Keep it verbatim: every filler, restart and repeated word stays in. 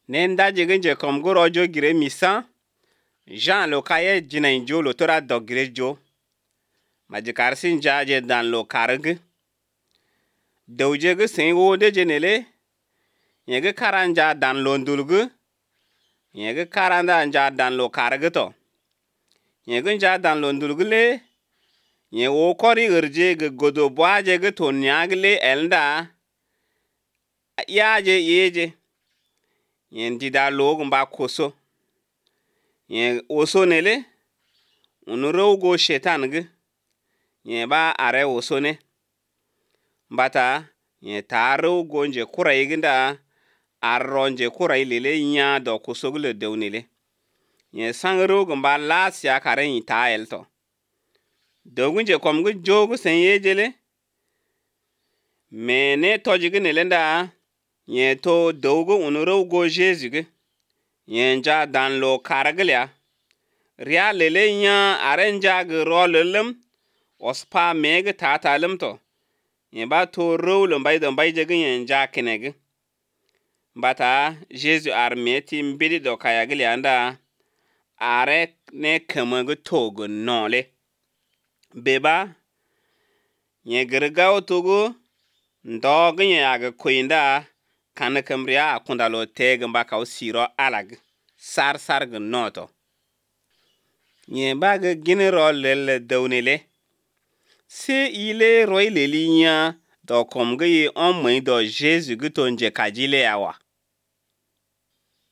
Nenda jigin je kom go rojo gire misan. Jean lo kaye jinain jo lo tora dogire jo. Majikar sin jaje dan lo karg. Dawje ge sen wo de jenele. Yege karanja dan lo ndulgu. Yege karanda nja dan lo karg to. Yege nja dan lo ndulgu le. Ye wo kori urje ge godo boaje ge to nyagle elda. Yaje yeje. Yen dida lo gumba koso. Yen oso nele. Unuro go shetan ge. Yen ba are oso ne. Bata yen taro go nje kura yiginda. Arro nje kura ilile nya do koso gule dewnile. Yen sangro gumba las ya kare yin ta elto. Dogunje komgu jogu sen yejele. Mene tojigu nelenda. Yen to dogu unuro go jesuge. Yen ja dan lo karaglia. Ria lele nya arenja ge rolelem. Ospa meg tatalem to. Yen ba to rowlem bay don bay jege yen ja kenege. Bata Jesu armeti mbidi do kayaglia anda. Are ne kemegu togo nole. Beba. Yen gergao togo. Ndog yen aga kwinda. Kanekemria akunda lo tege mbaka usiro alag. Sar sar ge noto. Yen baga general lele dawnile. Se ile roy lelinya do komge ye onmwe do Jesu guto nje kajile yawa.